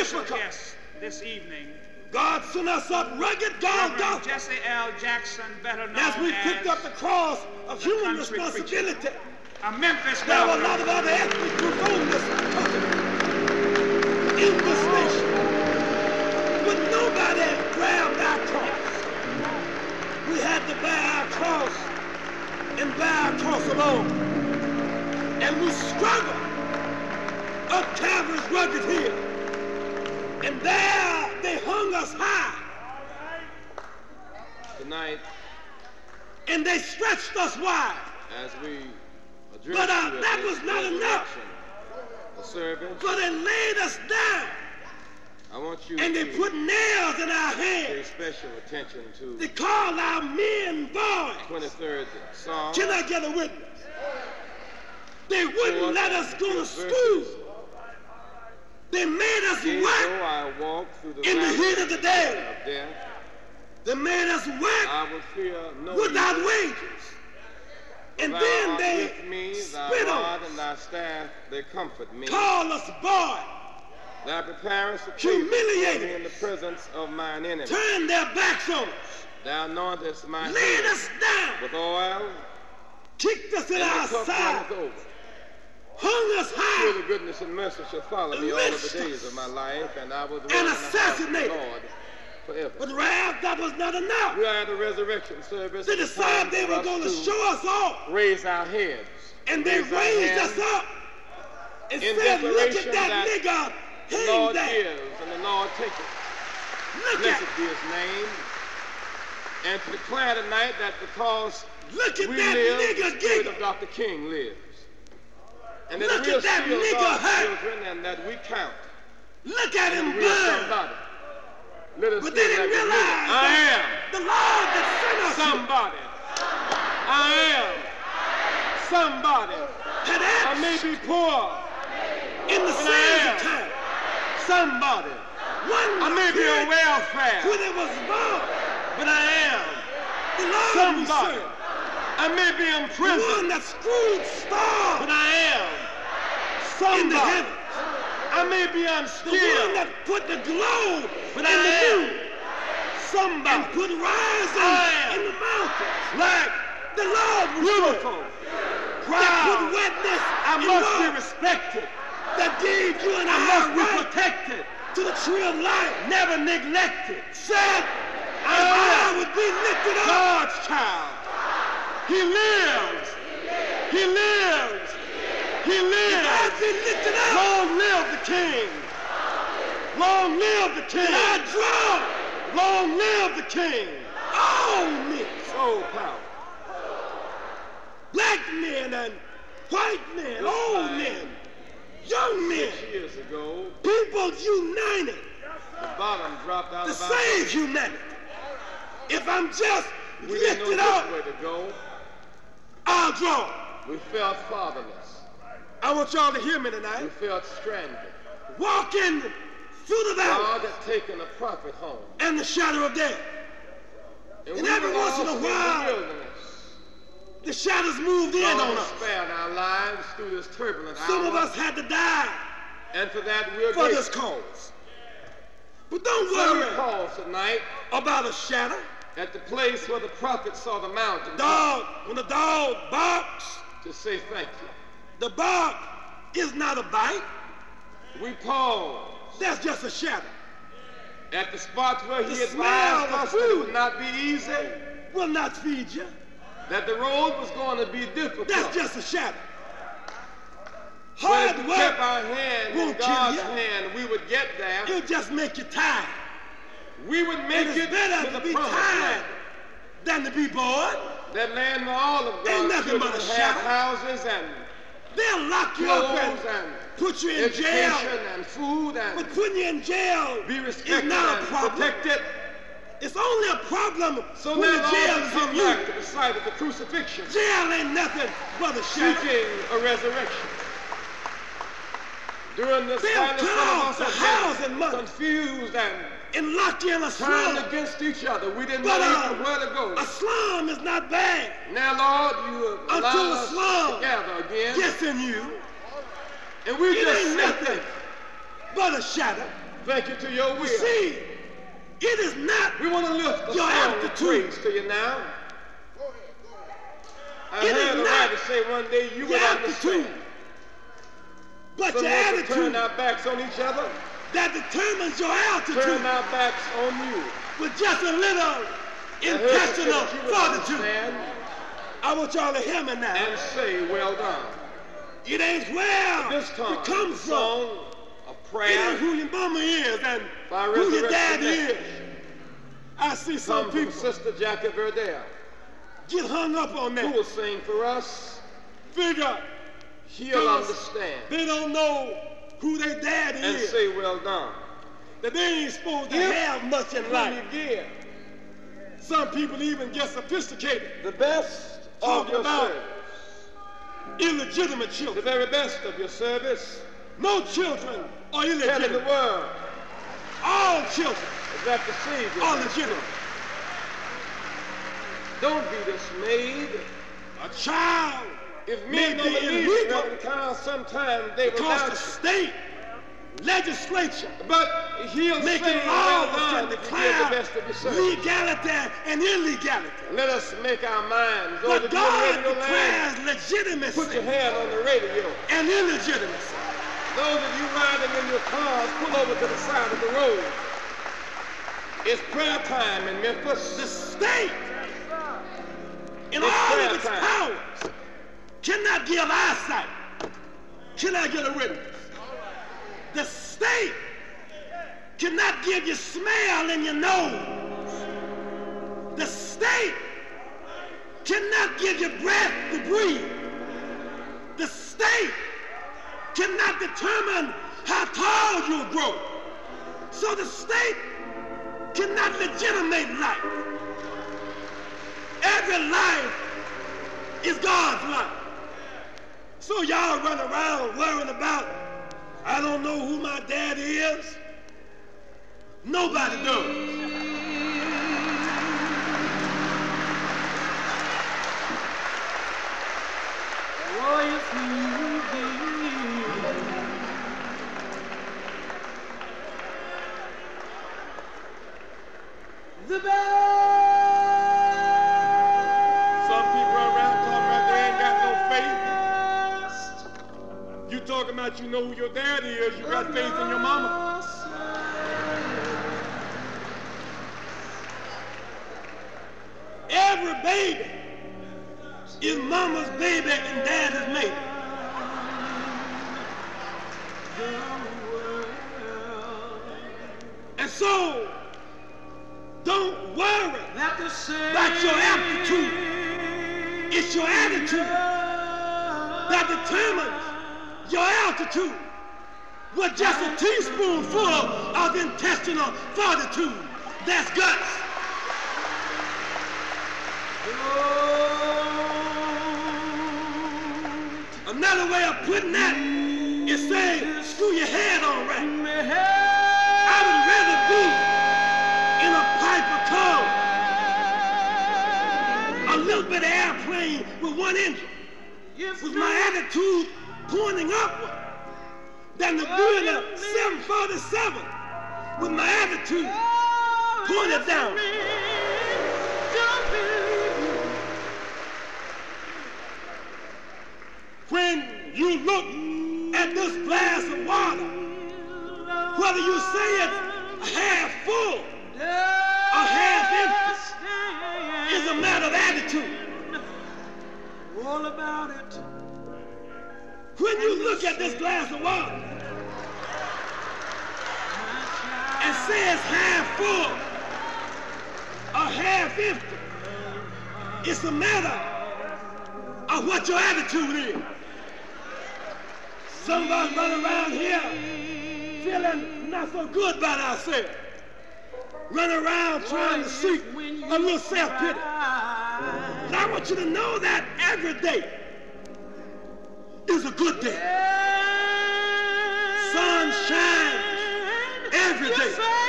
difficult. Guest this evening, God sent us up rugged Golgotha. Jesse L. Jackson, better known As we picked up the cross of human responsibility, a Memphis there were a governor. lot of other ethnic groups on this continent, in this nation, but nobody grabbed our cross. We had to bear our cross and bear our cross alone. And we struggled up Calvary's rugged hill. And there they hung us high. Tonight, and they stretched us wide. as we address But you at that this was not enough. resurrection service, But they laid us down. I want you And they to put nails in our pay hands. special attention to They called our men boys. 23rd Psalm. Can I get a witness? They wouldn't 4th let us go to verses. school. They made us Yea, work though I walk through the in the valley heat of the day. of death, They made us work I will fear no without evil. wages. And Thou then art they with me, thy spit on rod us, and thy staff, they comfort me. called us boys, Thou preparest a table humiliated for me in the presence of mine enemies. turned their backs on us, Thou anointest my laid head us down, with oil, kicked us in and our the cup side, runneth over. hung us Surely high, goodness and mercy shall follow me all of lynched the days us, of my life, and I will dwell and in the house of the assassinated. Lord forever. But Rab, that was not enough. We are at the resurrection service. They It's decided time they for were us going to to show us off. raise our heads. And they Raise our raised hands us up and in said, look at declaration that that nigger The hang Lord there. gives and the Lord taketh. Look Blessed at, be his name. And to declare tonight that because look at we that live, nigger the spirit giggle. of Dr. King lives. And that Look we're at that still nigger God's hurt. children and that we count. Look at him And we are burn. somebody. Let us But say they didn't that we realize live. I am the Lord that sent us somebody. I am somebody. had I acts may be poor. in the but I sands am of time. somebody. One I may be on welfare, when it was born, but I am the Lord we somebody. serve. I may be in The one prison, that Scrooge starved but I am in the somebody. heavens. I may be The one unskilled, that put the globe but in I the am moon and somebody. put rising I am in the mountains. Black, The Lord we beautiful, serve. That put proud. wetness I in must be water. respected. That gave you and I I must be right protected, to the tree of life. never neglected. Said, I if I am would be lifted up, God's child. He lives. He lives. He if lives. I'd be lifted up, Long live the King. Long live the then King. I'd draw Long live the King. all men, So powerful. black men and white men, old men, young men, 6 years ago, people united the bottom dropped out to of our save boat. humanity. If I'm just We didn't know lifted which up, way to go. I'll draw. We felt fatherless. I want y'all to hear me We tonight. felt stranded. Walking through the valley God had taken a prophet home. and the shadow of death. And And we every were once in a lost while, in the wilderness. The shadows moved in God on has us. spared our lives through this turbulent Some hour. of us had to die And for that we're for this grateful. cause. But don't So we worry pause tonight about a shadow. at the place where the prophet saw the mountain Dog, when the dog barks, to say thank you. the bark is not a bite. We pause That's just a shadow. at the spot where he The advised smell of us that it food would not be easy, Will not feed you. that the road was going to be difficult. That's just a shadow. But Hard if we kept work our hand in won't kill God's you. hand, we would get there. will just make you tired. We would make And it it's better to to the be promised tired land. than to be bored. That land where all of Ain't God's nothing but children a have shadow. houses and They'll lock you up clothes and and put you in jail. education and food and But putting you in jail be is respected not a and problem. protected. It's only a problem So when now the jail all is come in you. back to the site of the crucifixion, Jail ain't nothing but a shadow. seeking a resurrection. During this They'll time, some come of us to have housing been money confused and and lock you in a turned slum. against each other. We didn't But, know even where to go. A slum is not bad. Now, Lord, you Until allow the us slum to gather again. gets in you. And we It just ain't say nothing thank you. but a shadow. Thank you to your will. See, it is not We want to lift a your song of aptitude. praise to you now. I It is heard a not writer say one day you your would aptitude, understand. but Some your of us will attitude turn our backs on each other, that determines your altitude turn our backs on you. with just a little I heard you say intestinal that you would fortitude. understand I want y'all to hear me now. and say, well done. It ain't where This time, you come a from. song of It prayer ain't who your mama is and by who your dad resurrection is. I see some come from people Sister Jackie Verdale, get hung up on who that. will sing for us. Figure He'll Because understand they don't know who their dad and is. say, well done. That they ain't supposed to If have much in When life. you give Some people even get sophisticated, the best Talk of your about service, illegitimate the children. very best of your service, No children are telling the illegitimate. world All children that the Savior are has legitimate. come. Don't be dismayed. A child If may men be don't believe illegal in Town, sometimes they will because doubt the you. state legislature But he'll making say, well laws done, to if you give the declare best of your service. legality and illegality. Let us make our minds. Those But of you on God radio land, declares put your legitimacy hand on the radio. and illegitimacy. Those of you riding in your cars, pull over to the side of the road. It's prayer time in Memphis. The state, in It's all prayer of its time. powers, cannot give eyesight, cannot get a witness. The state cannot give you smell in your nose. The state cannot give you breath to breathe. The state cannot determine how tall you'll grow. So the state cannot legitimate life. Every life is God's life. So y'all run around worrying about, I don't know who my dad is. Nobody does. The best. Some people run around talking about they ain't got no faith. You talking about you know who your daddy is, you got faith in your mama. Every baby is mama's baby and daddy's maybe. And so, don't worry about your aptitude. It's your attitude that determines your altitude. With just a teaspoonful of intestinal fortitude, that's guts. Another way of putting that is saying, screw your head on right. I would rather be in a pipe of coal, a little bit of airplane with one engine, with my attitude pointing upward, than to be in a 747 with my attitude pointed down. When you look at this glass of water, whether you say it's half full or half empty, is a matter of attitude. All about it. When you look at this glass of water and say it's half full or half empty, it's a matter of what your attitude is. Some of us run around here feeling not so good about ourselves. Run around trying to seek a little self-pity. But I want you to know that every day is a good day. Sun shines every day.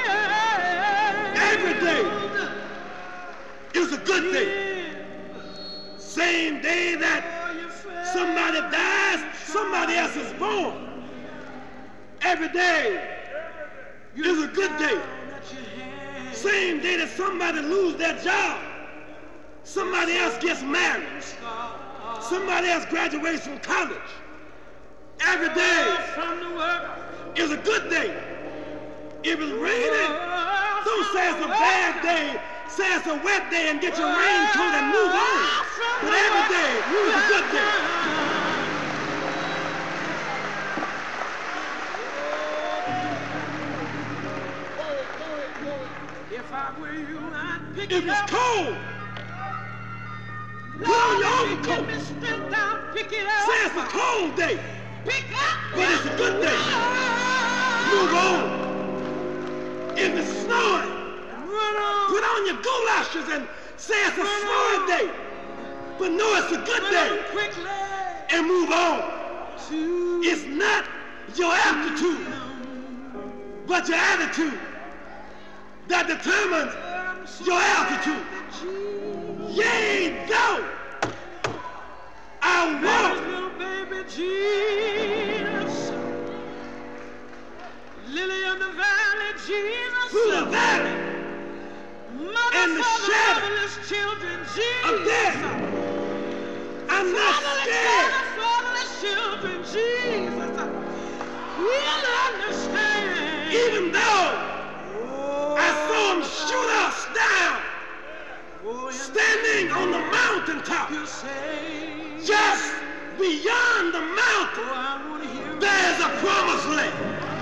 Every day is a good day. Same day that somebody dies, somebody else is born. Every day is a good day. Same day that somebody loses their job, somebody else gets married, somebody else graduates from college. Every day is a good day. If it's raining, don't say it's a bad day. Say it's a wet day and get your raincoat and move on. But every day is a good day. If it's cold, put on your overcoat. Say it's a cold day, but it's a good day. Move on. If it's snowing, put on your goloshes and say it's a snowing day, but know it's a good day, and move on. It's not your aptitude, but your attitude that determines your altitude. Yea, though I walk little baby Jesus, lily of the valley, Jesus, through the valley and the shadow children, Jesus, of death, I'm not scared. Fatherless children, Jesus, we'll understand. Even though I saw him shoot us down, standing on the mountaintop, just beyond the mountain, there's a promised land.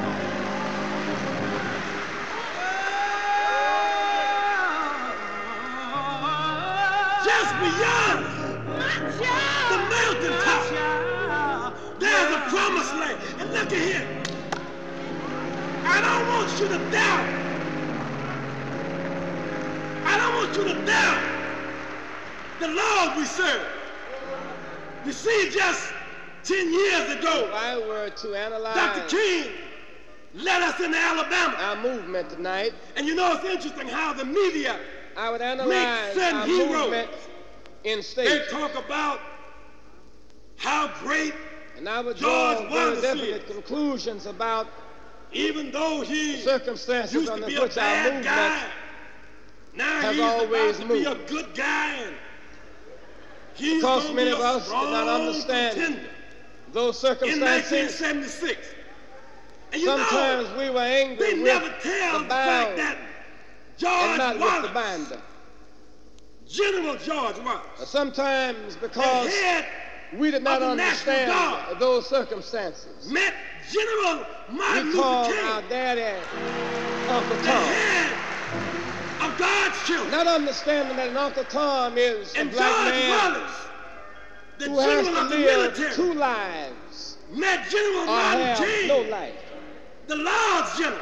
Just beyond the mountaintop, there's a promised land. And look at here. I don't want you to doubt. I don't want you to doubt the Lord we serve. You see, just 10 years ago, If I were to analyze Dr. King led us into Alabama. our movement tonight, And you know, it's interesting how the media, I would analyze certain our heroes. movement in they stages. talk about how great, And I would George draw very Wallace definite is. conclusions about even though he circumstances used to under be a which our bad movement guy, now has he's always about to be a moved. good guy, and he's Because going to many be of a us did not strong understand contender those in circumstances. 1976. And you Sometimes know, we were angry they with never tell the the fact bound that and George not with Wallace, the binder. General George Wallace, Sometimes the because head we did not of the National understand Guard, those circumstances, met General Martin we Luther called King, our daddy Uncle the Tom. head of God's children. Not understanding that an Uncle Tom is a And black George man Wallace, the who has general to of the live military, two lives met General or Martin have King, no life. the Lord's general.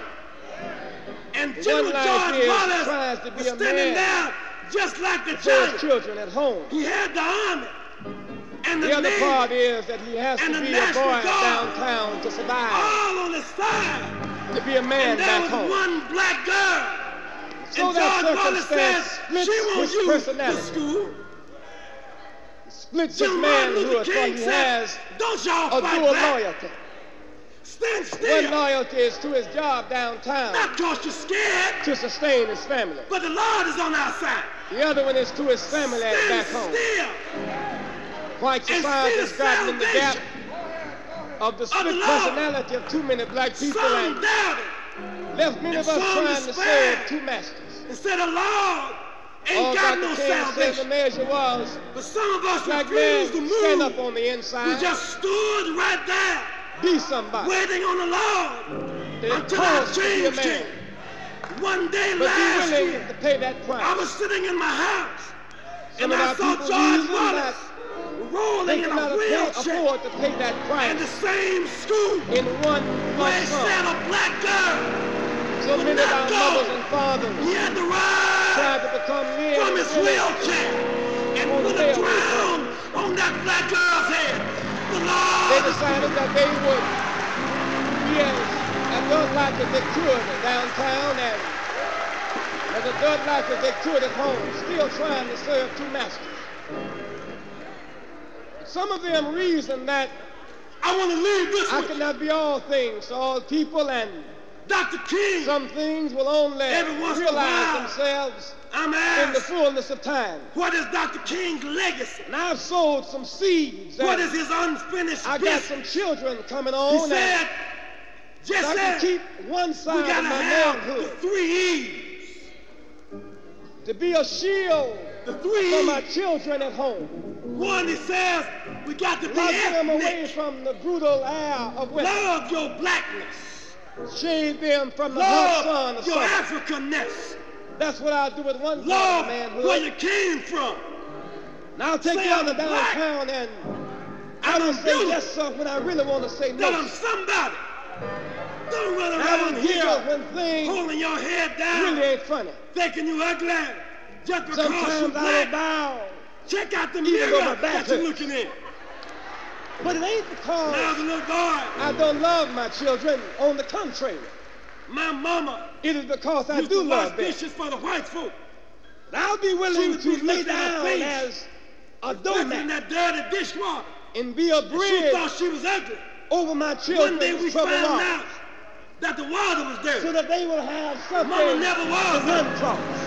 And The General one life George is Wallace tries to be was a standing man there just like the for his giant. children at home. He had the army and the The other Navy part is that he has to and the be a National boy Guard downtown to survive, all on his side. to be a man And there back was home. one black girl. So And that George Wallace circumstance says splits she wants his you personality. to school. Splits his General Martin Luther manhood, for King he said, has don't y'all a fight dual back. loyalty. Stand One still. loyalty is to his job downtown Not because you're scared, to sustain his family. but the Lord is on our side. The other one is to his family Stand back home. still. White and society see has the gotten in the gap salvation of the the split Lord. personality of too many black people Some and doubted. left many of and us some trying to despair. serve two masters. Instead of Lord, ain't All got Dr. no King said the salvation. measure was, But some of us black men refused to stand move. up on the We inside, just stood right there, be somebody, waiting on the Lord that it until our costs to be a change man, came. One day but last be willing year, to pay that I price. was sitting in my house, Some and of I our saw people George reason Wallace that rolling they in cannot a wheelchair afford to pay that in the price same school in one where lump he sum. said a black girl So would many of not our go. mothers and fathers He had to rise tried to become men from and his women wheelchair and on put the a way away crown on that black girl's head. The They Lord decided that they would be as adult-like as they could downtown and as adult-like as they could at home, still trying to serve two masters. Some of them reason that I want to leave this I with you. cannot be all things to all people, and Dr. King, Some things will only Every once in a realize while, themselves I'm in the asked, fullness of time. what is Dr. King's legacy? And I've sowed some seeds. What and is his unfinished I got business? some children coming He on. said, and just I said, can keep one we side of gotta my have the manhood 3 E's. to be a shield The 3 for my E's. children at home. One, he says, we got to be Lock them away ethnic. from the brutal air of West. Love your blackness. Shade them from the hot sun Love of your summer. Africanness. That's what I'll do with one side of Love manhood. where you came from. And I'll take Say you on I'm the black. downtown and I I'm don't say beautiful. yes, sir, when I really want to say That no. I'm somebody. Don't run I around will hear here when things holding your head down, really ain't funny. thinking you ugly just because you're Sometimes I will black. bow, Check out the even though mirror my back that you're hurts. looking in. but it ain't because Now the little boy, I don't love my children. On the contrary, my mama it is because I used do to love wash them. dishes for the white folk. And I'll be She willing would to be lay looking at her down face, as a Looking in doormat that dirty dishwater. and be a And she bridge thought she was ugly. over my One day children's we troubled found waters, out that the water was dirty. so that they will have something Mama never to was. run across.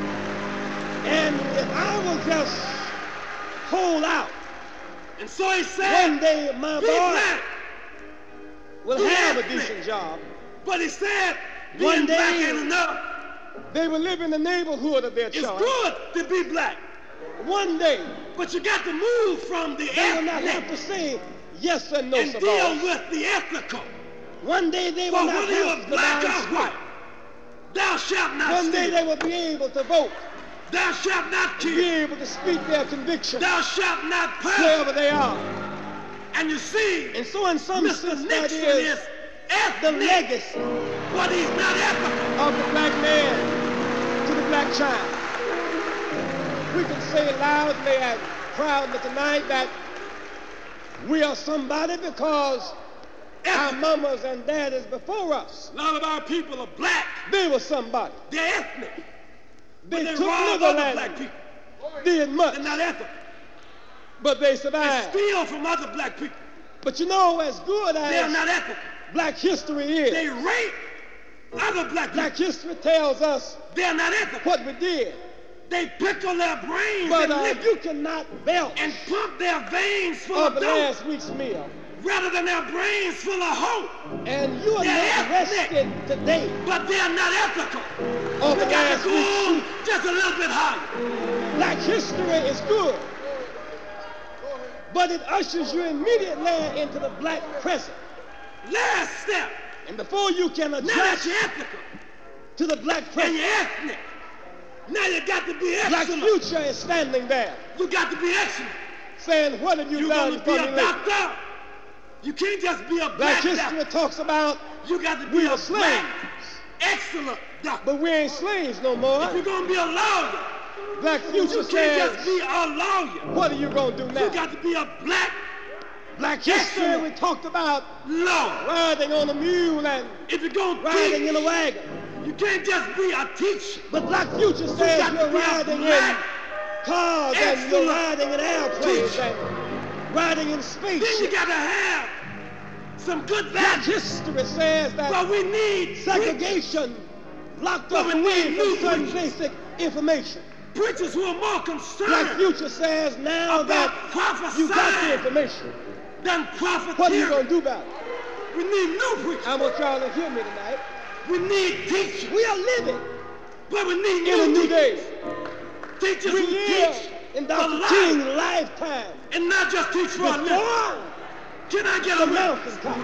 And if I will just hold out, And so he one said, day my be boy black. will be have a ethnic. decent job. But he said, One being black day- ain't enough. They will live in the neighborhood of their It's choice. good to be black. One day But you got to move from the they will not have ethnic to say yes or no, and sir, deal boss. with the ethical. One day they will For not whether you have are to black buy or and white, thou shalt not One day they steal. will be able to vote, Thou shalt not be kill. able to speak their conviction Thou shalt not wherever perjure. they are. And you see, And so in some Mr. sense that Nixon is is the ethnic, legacy but he's not ethical. of the black man to the black child. We can say loudly and proudly tonight that we are somebody because our Ethnic. mamas and daddies before us, A lot of our people are black. they were somebody. They're ethnic. They But they took rob little other black and people. did much, They're not ethical. but they They survived. steal from other black people. But you know, as good They're as not ethical. black history They is, rape other black people. black history tells us They're not ethical. what we did. They pickle their brains But and liquor you cannot belch and pump their veins full of of dope last week's meal. rather than their brains full of hope. And you are They're not ethnic. rested today But they're not ethical. of We got to last go week's on soup. just a little bit higher. Black history is good, but it ushers you immediately into the black present. Last step. And before you can Now that adjust you're ethical to the black and present, you're ethnic, now you got to be black excellent. future is standing there You got to be excellent. saying, what have you You're done going to for be me a lately? doctor. You can't just be a Black black history doctor. talks about You got to we be were a slaves, black, excellent doctor. but we ain't slaves no more. If you're going to be a lawyer, Black you future can't just says, be a lawyer. what are you going to do You now? got to be a black Black history, excellent we talked about lawyer. riding on a mule and If you're going to riding teach, in a wagon. you can't just be a teacher. But black future You says got to you're be a riding in black cars and you're excellent riding in airplanes teacher. and riding in Then you spaceships. got to have some good Black values. history says that But we need segregation locked But us we away need from new certain preachers. basic information. preachers who are more Black concerned future says now about that you got the prophesying information, than what are you profiteering. going to do about it? We need new preachers. I want y'all to hear me tonight. We need teachers. We are living But we need in a new teachers. day. Teachers We who live teach in for Dr. life King's lifetime and not just teach for a living. before Can I get the a witness? mountaintop.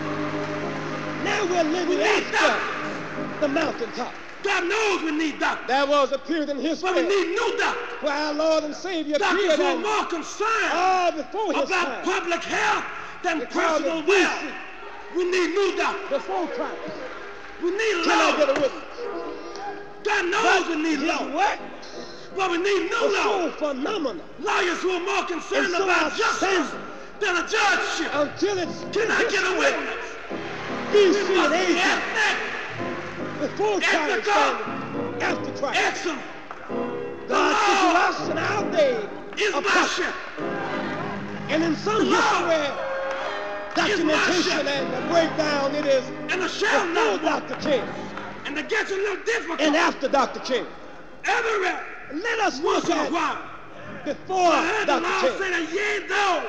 Now we're We living need after doctors. the mountaintop. God knows we need doctors. There was a period in But we history need new doctors. where our Lord and Savior Doctors appeared who are and more concerned before his about time, public health than They called personal it wealth. decent. We need new doctors. before Christ. We need Can I get a law. witness? God knows we need His law. works But we need new were law. so phenomenal Lawyers who are more concerned and so about justice outstanding than a judgeship. until it's Can I get a witness? BC We and must be AD ethnic, before Christ ethical, and after Christ. excellent. God law took us in our day is of my prophet. shepherd. And in some The law history, documentation and the breakdown, it is And the shall before not walk. Dr. King And it gets a little difficult. and after Dr. King. Every Let us once look in a at while. before I heard the Lord Dr. say King. that, yea, though,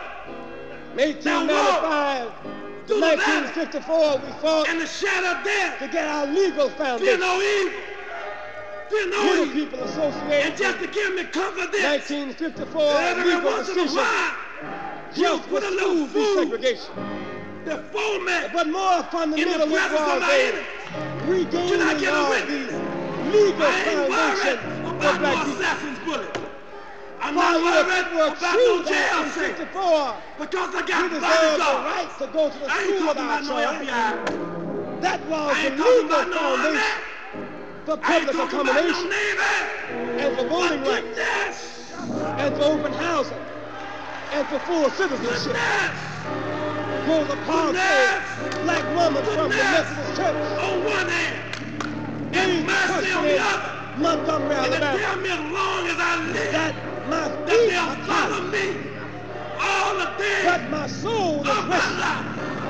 1895 to through the valley 1954, we fought and the shadow of death, to get our legal fear foundation. no evil. Fear no Little evil. People And Association, just to give me confidence, 1954 every legal once in a decision while, he'll just put for a little school food desegregation. before me But more in fundamental, the it presence of was my a enemy. Can I regaining get a of witness? the legal I ain't worried foundation for about black no people. assassin's bullet. I'm While not it worried were about true no that jail in cell 54, because I we got deserved the bodyguards. right to go to the I ain't school talking without about no charge. FBI. That was I the ain't talking legal about no army. foundation for I ain't public talking about no accommodation Navy. and for voting But rights goodness, and for open housing and for full citizenship. goodness, Rosa Parks, a black woman from the Methodist Church, on one hand, they and mercy on the questioned other. Montgomery, And they Alabama, tell me as long as I live, that my that feet they'll are follow tired, me all the days but my soul is of my resting. life.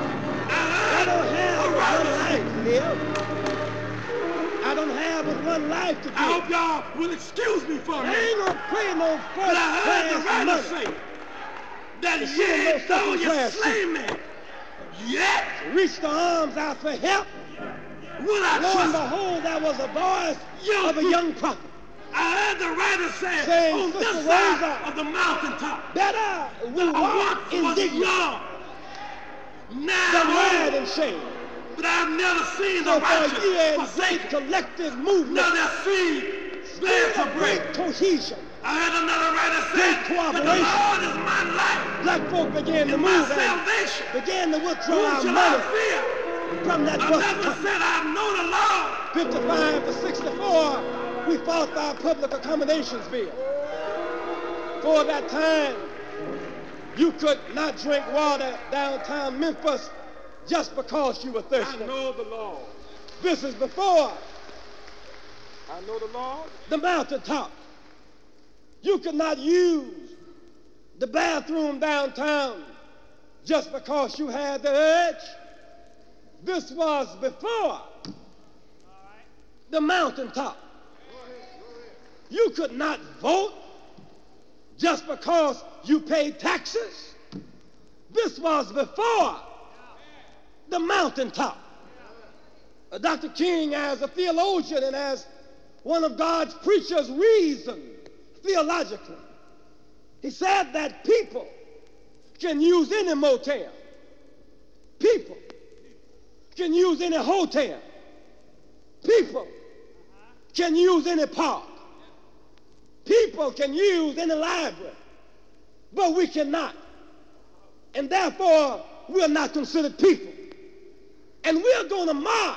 I don't have All but right. one life to live. I don't have but one life to I give. hope y'all will excuse me for a I minute. ain't gonna pay no But first I heard the class writer money. say that To see no yet though second you class slay me, yet Reach the arms out for help. will I Lo and trust. behold, there was a voice Young of a young prophet. I heard the writer say Saying, on this Sister side Rosa, of the mountaintop, Better we I walk once in was dignity young, than now ride old, in shame. but I've never seen So the for a righteous year in great forsaken, collective movement, nor their seed glad to of break. great cohesion, I heard another writer say Great that the cooperation. Lord is my life black folk began to and my move and salvation. began to withdraw Whom our shall I money fear? from that I bus never company. said I know the Lord. 55 to 64, we fought our public accommodations bill. For that time, you could not drink water downtown Memphis just because you were thirsty. I know the Lord. This is before I know the Lord. the mountaintop. You could not use the bathroom downtown just because you had the urge. This was before the mountaintop. You could not vote just because you paid taxes. This was before the mountaintop. Dr. King, as a theologian and as one of God's preachers, reasoned theologically. He said that people can use any motel. People can use any hotel. People can use any park. People can use any library. But we cannot. And therefore, we're not considered people. And we're going to march,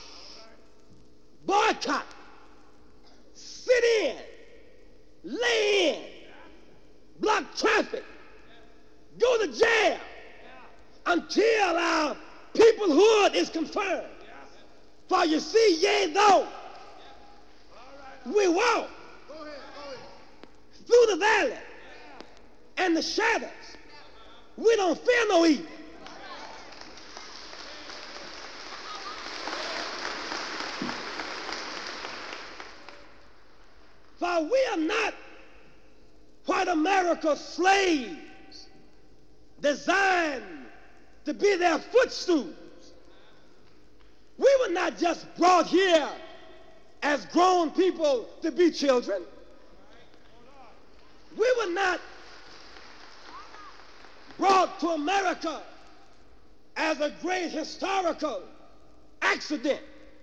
boycott, sit in, lay in, block traffic, go to jail until our peoplehood is confirmed. For you see, yea, though we walk through the valley and the shadows, we don't fear no evil. For we are not white America's slaves designed to be their footstools. We were not just brought here as grown people to be children. We were not brought to America as a great historical accident,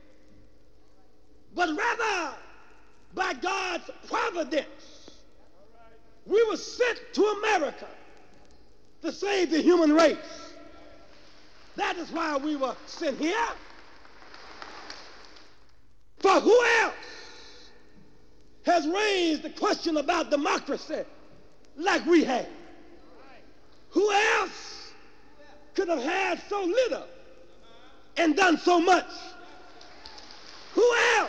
but rather by God's providence. We were sent to America to save the human race. That is why we were sent here. For who else has raised the question about democracy like we have? Who else could have had so little and done so much? Who else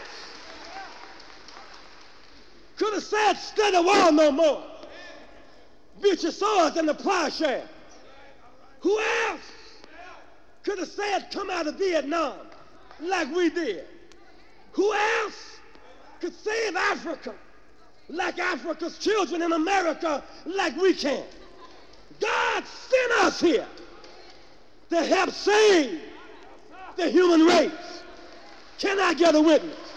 could have said, study war no more, beat your swords and the plowshare? Who else could have said come out of Vietnam like we did? Who else could save Africa like Africa's children in America like we can? God sent us here to help save the human race. Can I get a witness?